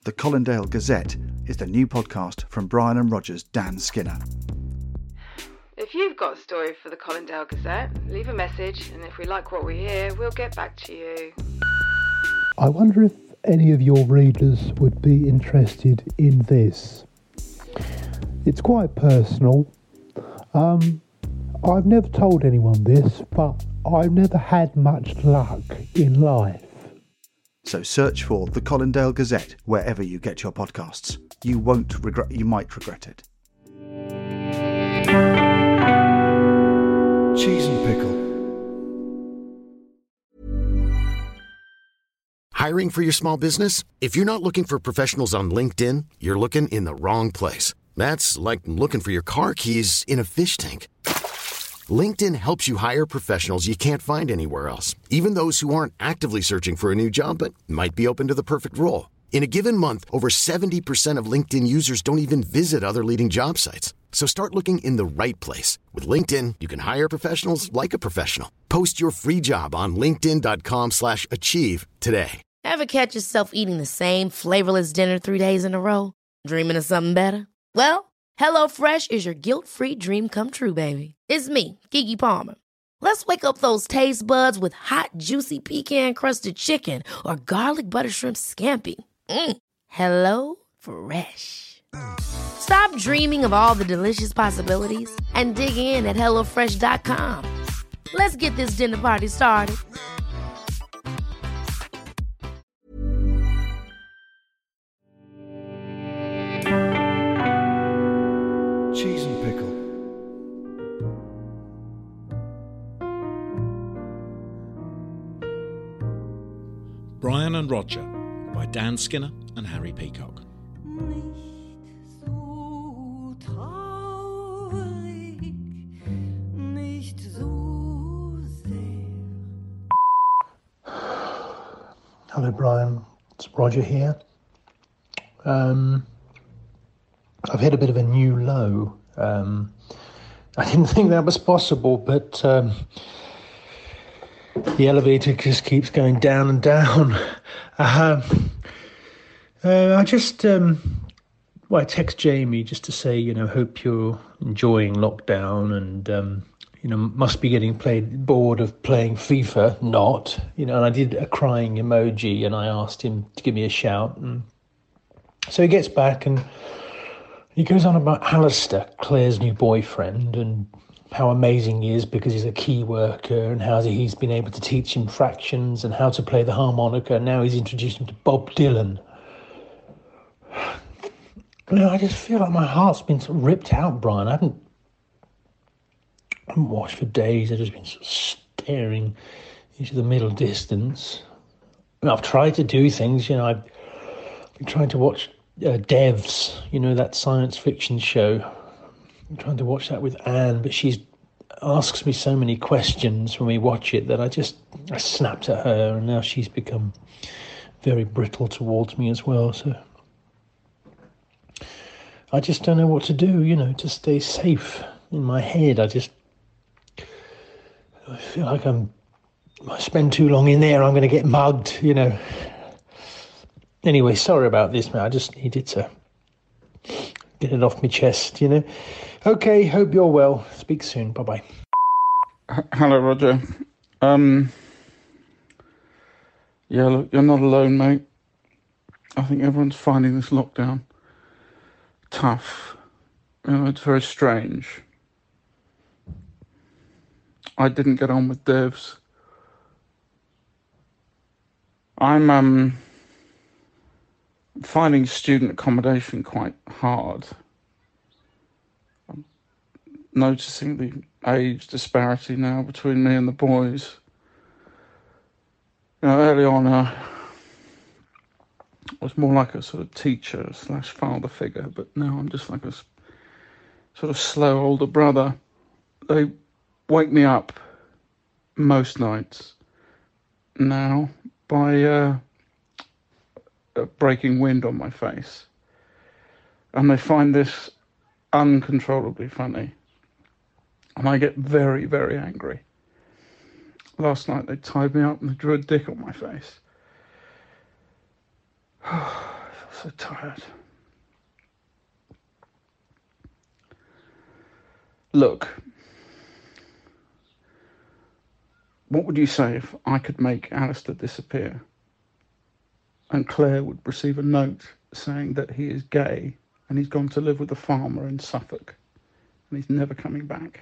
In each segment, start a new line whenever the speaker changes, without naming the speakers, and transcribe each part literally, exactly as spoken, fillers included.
The Colindale Gazette is the new podcast from Brian and Roger's Dan Skinner.
If you've got a story for the Colindale Gazette, leave a message, and if we like what we hear, we'll get back to you.
I wonder if any of your readers would be interested in this. It's quite personal. Um, I've never told anyone this, but I've never had much luck in life.
So search for The Colindale Gazette wherever you get your podcasts. You won't regret, you might regret it. Cheese and pickle.
Hiring for your small business? If you're not looking for professionals on LinkedIn, you're looking in the wrong place. That's like looking for your car keys in a fish tank. LinkedIn helps you hire professionals you can't find anywhere else, even those who aren't actively searching for a new job but might be open to the perfect role. In a given month, over seventy percent of LinkedIn users don't even visit other leading job sites. So start looking in the right place. With LinkedIn, you can hire professionals like a professional. Post your free job on linkedin.com slash achieve today.
Ever catch yourself eating the same flavorless dinner three days in a row? Dreaming of something better? Well, HelloFresh is your guilt-free dream come true, baby. It's me, Keke Palmer. Let's wake up those taste buds with hot, juicy pecan-crusted chicken or garlic butter shrimp scampi. Mm. Hello Fresh. Stop dreaming of all the delicious possibilities and dig in at hello fresh dot com. Let's get this dinner party started.
Cheese and pickle.
Brian and Roger by Dan Skinner and Harry Peacock.
Hello, Brian. It's Roger here. Um, I've hit a bit of a new low. Um, I didn't think that was possible, but um, the elevator just keeps going down and down. Uh, uh, I just, um, well, I text Jamie just to say, you know, hope you're enjoying lockdown and, um, you know, must be getting played bored of playing FIFA. Not, you know, and I did a crying emoji and I asked him to give me a shout. And so he gets back and he goes on about Alistair, Claire's new boyfriend, and how amazing he is because he's a key worker and how he's been able to teach him fractions and how to play the harmonica. And now he's introduced him to Bob Dylan. You know, I just feel like my heart's been sort of ripped out, Brian. I haven't, I haven't watched for days. I've just been sort of staring into the middle distance. I mean, I've tried to do things, you know, I've been trying to watch Uh, Devs, you know, that science fiction show. I'm trying to watch that with Anne, but she asks me so many questions when we watch it that I just, I snapped at her, and now she's become very brittle towards me as well. So I just don't know what to do, you know, to stay safe in my head. I just, I feel like I'm, if I spend too long in there, I'm going to get mugged, you know. Anyway, sorry about this, man. I just needed to get it off my chest, you know. Okay, hope you're well. Speak soon. Bye-bye.
H- Hello, Roger. Um, yeah, look, you're not alone, mate. I think everyone's finding this lockdown tough. You know, it's very strange. I didn't get on with Devs. I'm, um... finding student accommodation quite hard. I'm noticing the age disparity now between me and the boys. You know, early on, uh, I was more like a sort of teacher slash father figure, but now I'm just like a sort of slow older brother. They wake me up most nights now by uh, breaking wind on my face. And they find this uncontrollably funny. And I get very, very angry. Last night they tied me up and they drew a dick on my face. so tired. Look, what would you say if I could make Alistair disappear and Claire would receive a note saying that he is gay and he's gone to live with a farmer in Suffolk and he's never coming back?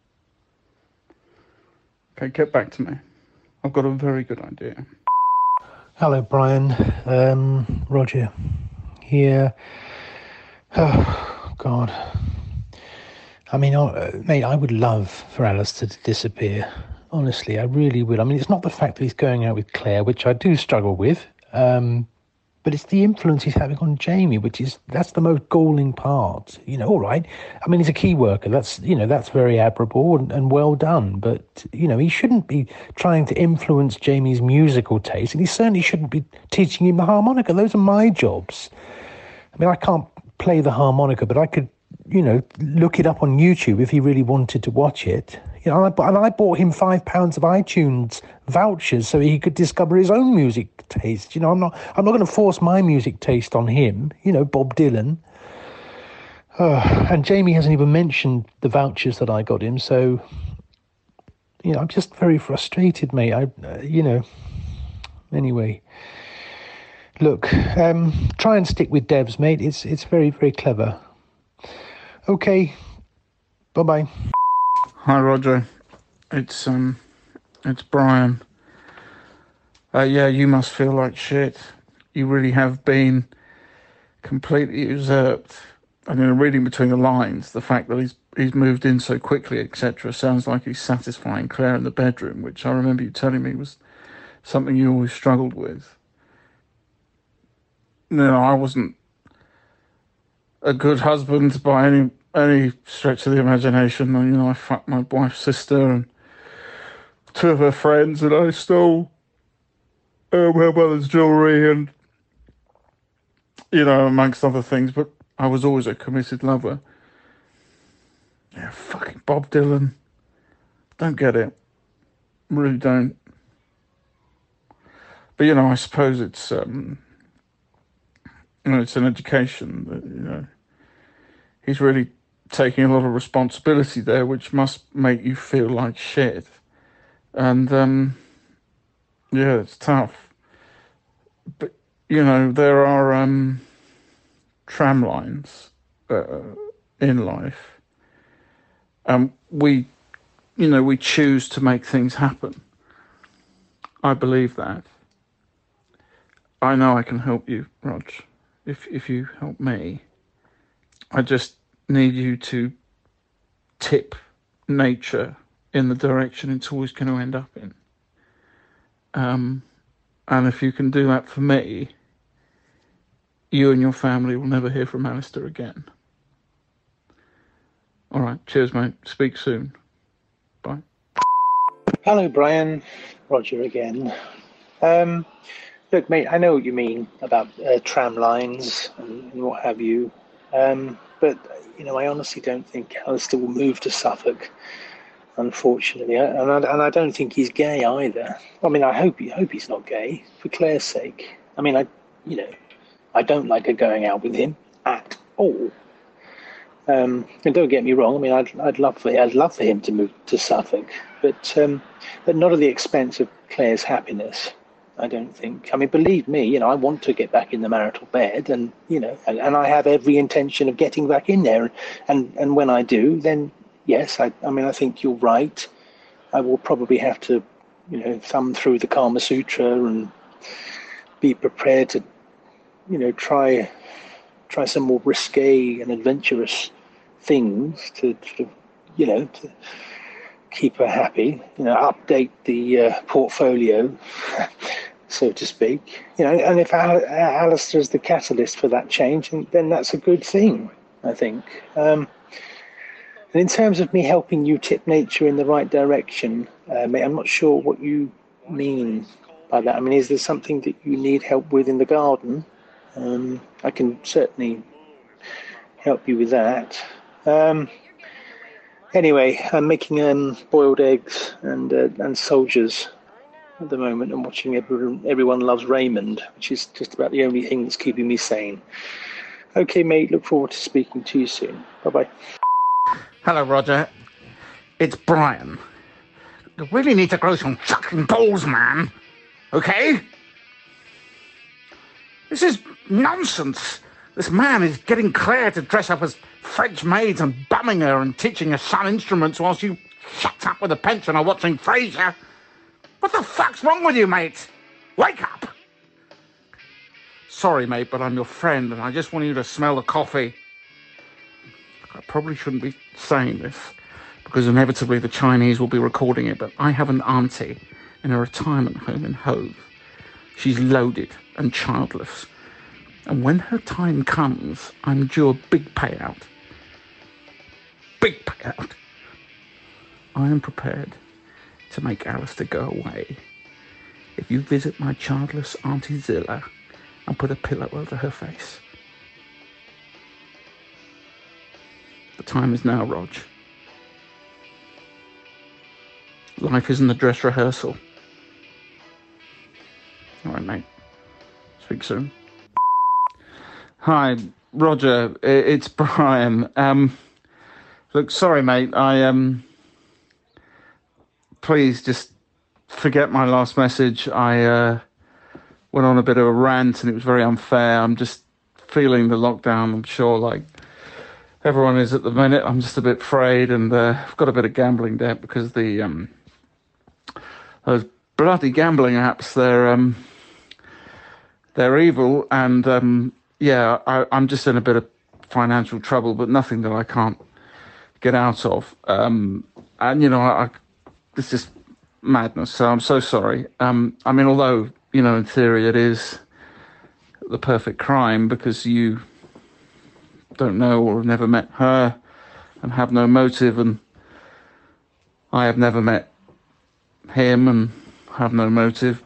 Okay, get back to me. I've got a very good idea.
Hello, Brian. Um, Roger here. Oh, God. I mean, uh, mate, I would love for Alistair to disappear. Honestly, I really would. I mean, it's not the fact that he's going out with Claire, which I do struggle with, um, but it's the influence he's having on Jamie, which is, that's the most galling part. You know, all right. I mean, he's a key worker. That's, you know, that's very admirable and, and well done. But, you know, he shouldn't be trying to influence Jamie's musical taste, and he certainly shouldn't be teaching him the harmonica. Those are my jobs. I mean, I can't play the harmonica, but I could, you know, look it up on YouTube if he really wanted to watch it. You know, and I, and I bought him five pounds of iTunes vouchers so he could discover his own music taste. You know, I'm not, I'm not going to force my music taste on him. You know, Bob Dylan. Uh, and Jamie hasn't even mentioned the vouchers that I got him. So, you know, I'm just very frustrated, mate. I, uh, you know, anyway. Look, um, try and stick with Devs, mate. It's it's very, very clever. Okay, bye-bye.
Hi, Roger. It's, um, it's Brian. Uh, yeah, you must feel like shit. You really have been completely usurped. I mean, reading between the lines, the fact that he's he's moved in so quickly, et cetera, sounds like he's satisfying Claire in the bedroom, which I remember you telling me was something you always struggled with. No, I wasn't a good husband by any any stretch of the imagination. You know, I fucked my wife's sister and two of her friends, and I stole uh, her mother's jewellery and, you know, amongst other things, but I was always a committed lover. Yeah, fucking Bob Dylan. Don't get it. Really don't. But, you know, I suppose it's, um, you know, it's an education that, you know, he's really taking a lot of responsibility there, which must make you feel like shit. And, um, yeah, it's tough. But, you know, there are um, tram lines uh, in life. And we, you know, we choose to make things happen. I believe that. I know I can help you, Rog, if if you help me. I just need you to tip nature in the direction it's always going to end up in. Um, and if you can do that for me, you and your family will never hear from Alistair again. All right, cheers, mate. Speak soon. Bye.
Hello, Brian. Roger again. Um, look, mate, I know what you mean about uh, tram lines and, and what have you. Um, but, you know, I honestly don't think Alistair will move to Suffolk, unfortunately. And I, and I don't think he's gay either. I mean, I hope, he, hope he's not gay, for Claire's sake. I mean, I, you know, I don't like her going out with him at all. Um, and don't get me wrong. I mean, I'd I'd love for I'd love for him to move to Suffolk, but um, but not at the expense of Claire's happiness. I don't think. I mean, believe me, you know, I want to get back in the marital bed, and you know, and, and I have every intention of getting back in there. And and when I do, then yes, I I mean, I think you're right. I will probably have to, you know, thumb through the Kama Sutra and be prepared to, you know, try try some more risque and adventurous things to, to, you know, to keep her happy, you know, update the uh, portfolio, so to speak, you know, and if Al- Alistair is the catalyst for that change, then that's a good thing, I think. Um, and in terms of me helping you tip nature in the right direction, uh, mate, I'm not sure what you mean by that. I mean, is there something that you need help with in the garden? Um, I can certainly help you with that. Um, anyway, I'm making um, boiled eggs and uh, and soldiers at the moment and watching Everyone, Everyone Loves Raymond, which is just about the only thing that's keeping me sane. Okay, mate, look forward to speaking to you soon. Bye-bye.
Hello, Roger. It's Brian. You really need to grow some fucking balls, man. Okay? This is nonsense. This man is getting Claire to dress up as French maids and bumming her and teaching her son instruments whilst you shut up with a pensioner watching Frasier. What the fuck's wrong with you, mate? Wake up! Sorry, mate, but I'm your friend and I just want you to smell the coffee. I probably shouldn't be saying this because inevitably the Chinese will be recording it, but I have an auntie in a retirement home in Hove. She's loaded and childless. And when her time comes, I'm due a big payout. Big payout. I am prepared to make Alistair go away if you visit my childless Auntie Zilla and put a pillow over her face. The time is now, Rog. Life isn't a dress rehearsal. All right, mate. Speak soon. Hi, Roger. It's Brian. Um, look, sorry, mate. I um. Please just forget my last message. I uh, went on a bit of a rant and it was very unfair. I'm just feeling the lockdown. I'm sure, like everyone is at the minute. I'm just a bit afraid, and uh, I've got a bit of gambling debt because the um, those bloody gambling apps. They're um. They're evil, and um, yeah, I, I'm just in a bit of financial trouble, but nothing that I can't get out of. Um, and, you know, I, I, it's just madness, so I'm so sorry. Um, I mean, although, you know, in theory it is the perfect crime because you don't know or have never met her and have no motive, and I have never met him and have no motive.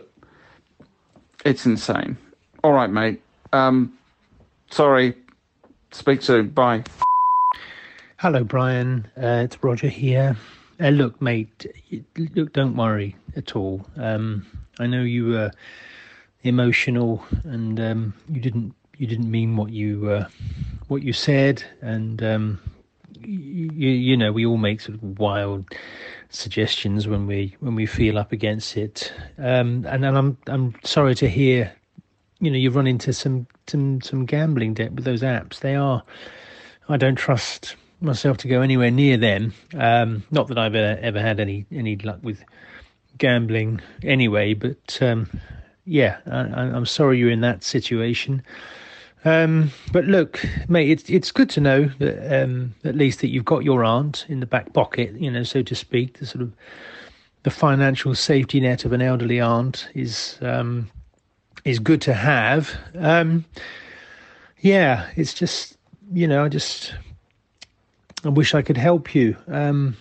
It's insane. All right, mate. Um, sorry. Speak soon. Bye.
Hello, Brian. Uh, it's Roger here. Uh, look, mate. Look, don't worry at all. Um, I know you were emotional, and um, you didn't. You didn't mean what you uh, what you said, and um, you, you know we all make sort of wild suggestions when we when we feel up against it, um, and, and I'm I'm sorry to hear, you know, you've run into some some some gambling debt with those apps. They are, I don't trust myself to go anywhere near them. Um, not that I've ever, ever had any any luck with gambling anyway, but um, yeah, I, I'm sorry you're in that situation. Um, but look, mate, it's it's good to know that um, at least that you've got your aunt in the back pocket, you know, so to speak. The sort of the financial safety net of an elderly aunt is um, is good to have. Um, yeah, it's just, you know, I just I wish I could help you. Um,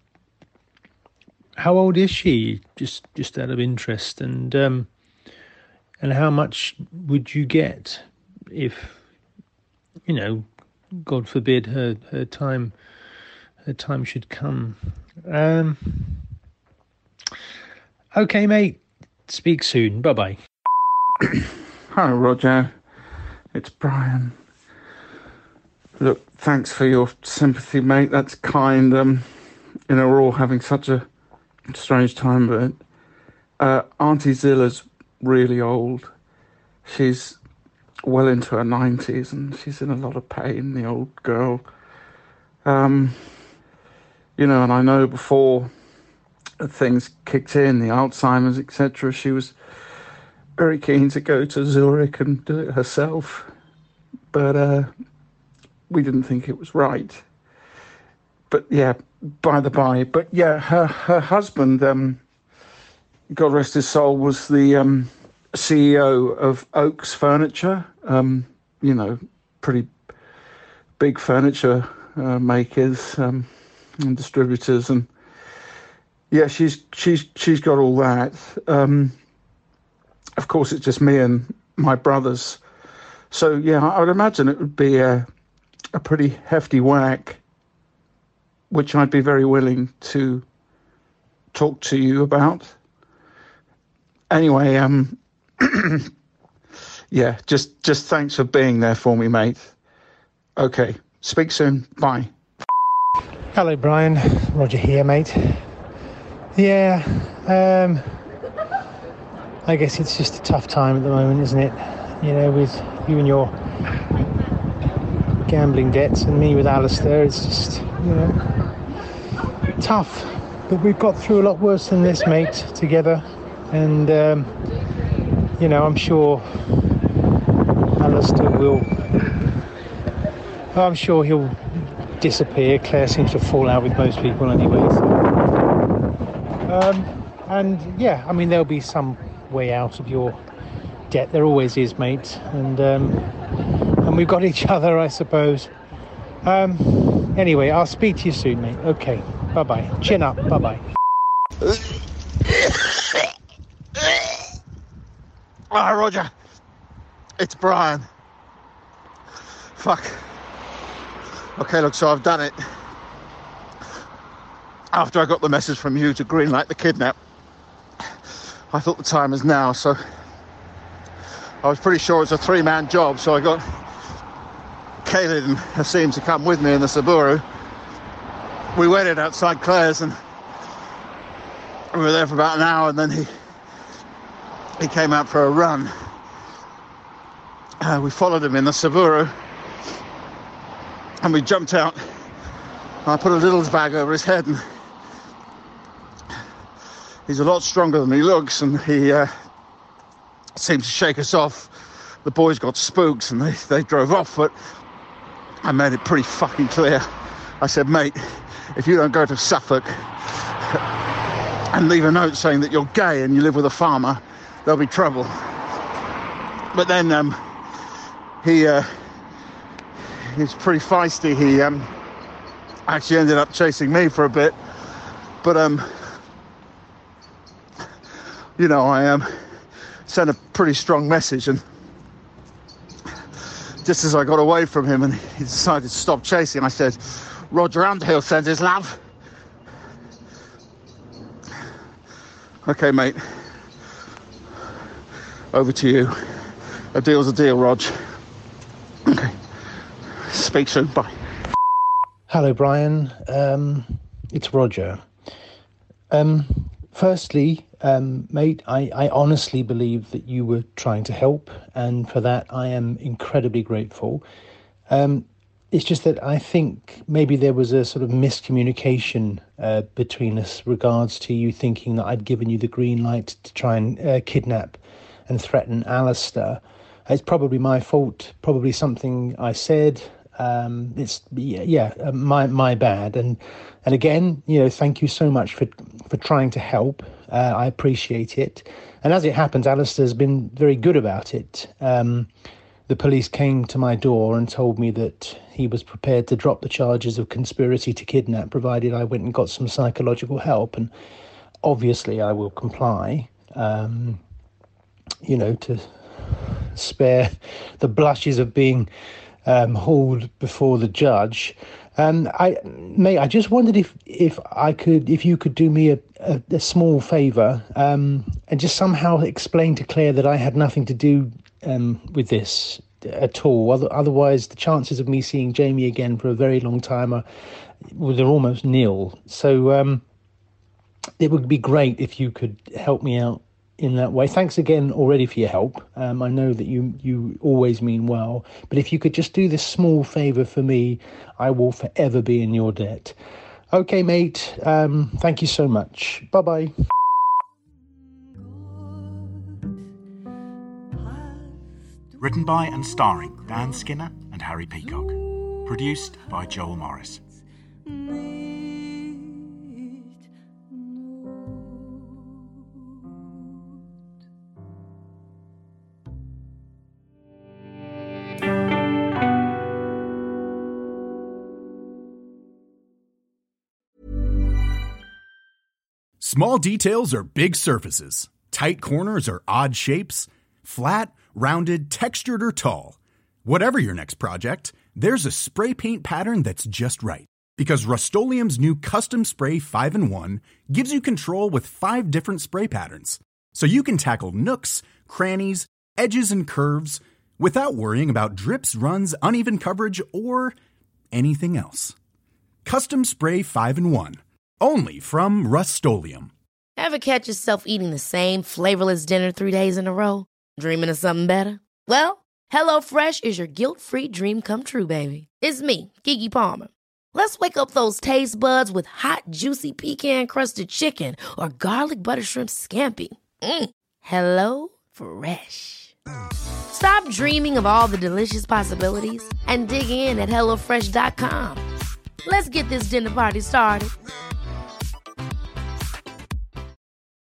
how old is she? Just just out of interest, and um, and how much would you get if, you know, God forbid, her her time her time should come. Um, okay, mate. Speak soon. Bye bye.
Hi, Roger. It's Brian. Look, thanks for your sympathy, mate. That's kind. Um, you know, we're all having such a strange time, but uh, Auntie Zilla's really old. She's well into her nineties, and she's in a lot of pain, the old girl. Um, you know, and I know before things kicked in, the Alzheimer's, et cetera, she was very keen to go to Zurich and do it herself, but uh, we didn't think it was right. But yeah, by the by, but yeah, her her husband, um, God rest his soul, was the um, C E O of Oaks Furniture, um, you know, pretty big furniture uh, makers um, and distributors, and yeah, she's she's she's got all that. Um, of course, it's just me and my brothers, so yeah, I would imagine it would be a a pretty hefty whack, which I'd be very willing to talk to you about. Anyway, um, yeah, just just thanks for being there for me, mate. Okay, speak soon. Bye.
Hello, Brian. Roger here, mate. Yeah, um, I guess it's just a tough time at the moment, isn't it? You know, with you and your gambling debts and me with Alistair, it's just, you know, tough. But we've got through a lot worse than this, mate, together. And, um, you know, I'm sure Alistair will... I'm sure he'll disappear. Claire seems to fall out with most people anyway. So. Um, and, yeah, I mean, there'll be some way out of your debt. There always is, mate. And, um, and we've got each other, I suppose. Um, anyway, I'll speak to you soon, mate. Okay. Bye-bye. Chin up. Bye-bye.
Hi, Roger. It's Brian. Fuck. Okay, look, so I've done it. After I got the message from you to greenlight the kidnap, I thought the time is now, so I was pretty sure it's a three-man job, so I got Caleb and Hasim to come with me in the Subaru. We waited outside Claire's and we were there for about an hour, and then he he came out for a run. Uh, we followed him in the Subaru and we jumped out. I put a Lidl's bag over his head, and he's a lot stronger than he looks, and he uh, seemed to shake us off. The boys got spooked and they, they drove off, but I made it pretty fucking clear. I said, mate, if you don't go to Suffolk and leave a note saying that you're gay and you live with a farmer, there'll be trouble. But then um, he uh, he's pretty feisty. He um, actually ended up chasing me for a bit. But, um, you know, I um, sent a pretty strong message, and just as I got away from him and he decided to stop chasing, I said, Roger Underhill sends his love. Okay, mate. Over to you. A deal's a deal, Rog. Okay. Speak soon. Bye.
Hello, Brian. Um, it's Roger. Um, firstly, um, mate, I, I honestly believe that you were trying to help, and for that I am incredibly grateful. Um, it's just that I think maybe there was a sort of miscommunication uh, between us regards to you thinking that I'd given you the green light to try and uh, kidnap and threaten Alistair. It's probably my fault, probably something I said. Um, it's yeah, yeah, my my bad. And and again, you know, thank you so much for for trying to help. Uh, I appreciate it. And as it happens, Alistair's been very good about it. Um, the police came to my door and told me that he was prepared to drop the charges of conspiracy to kidnap, provided I went and got some psychological help. And obviously, I will comply. Um, you know, to spare the blushes of being um, hauled before the judge. Um, I, mate, I just wondered if, if I could, if you could do me a, a, a small favour um, and just somehow explain to Claire that I had nothing to do um, with this at all. Otherwise, the chances of me seeing Jamie again for a very long time are, well, they're almost nil. So um, it would be great if you could help me out in that way. Thanks again already for your help. Um, I know that you you always mean well, but if you could just do this small favour for me, I will forever be in your debt. Okay, mate. Um, thank you so much. Bye-bye.
Written by and starring Dan Skinner and Harry Peacock. Produced by Joel Morris.
Small details are big surfaces. Tight corners are odd shapes. Flat, rounded, textured, or tall. Whatever your next project, there's a spray paint pattern that's just right. Because Rust-Oleum's new Custom Spray five in one gives you control with five different spray patterns. so you can tackle nooks, crannies, edges, and curves without worrying about drips, runs, uneven coverage, or anything else. Custom Spray five in one. Only from Rust-Oleum.
Ever catch yourself eating the same flavorless dinner three days in a row? Dreaming of something better? Well, HelloFresh is your guilt-free dream come true, baby. It's me, Keke Palmer. Let's wake up those taste buds with hot, juicy pecan-crusted chicken or garlic butter shrimp scampi. Mm. Hello Fresh. Stop dreaming of all the delicious possibilities and dig in at hello fresh dot com. Let's get this dinner party started.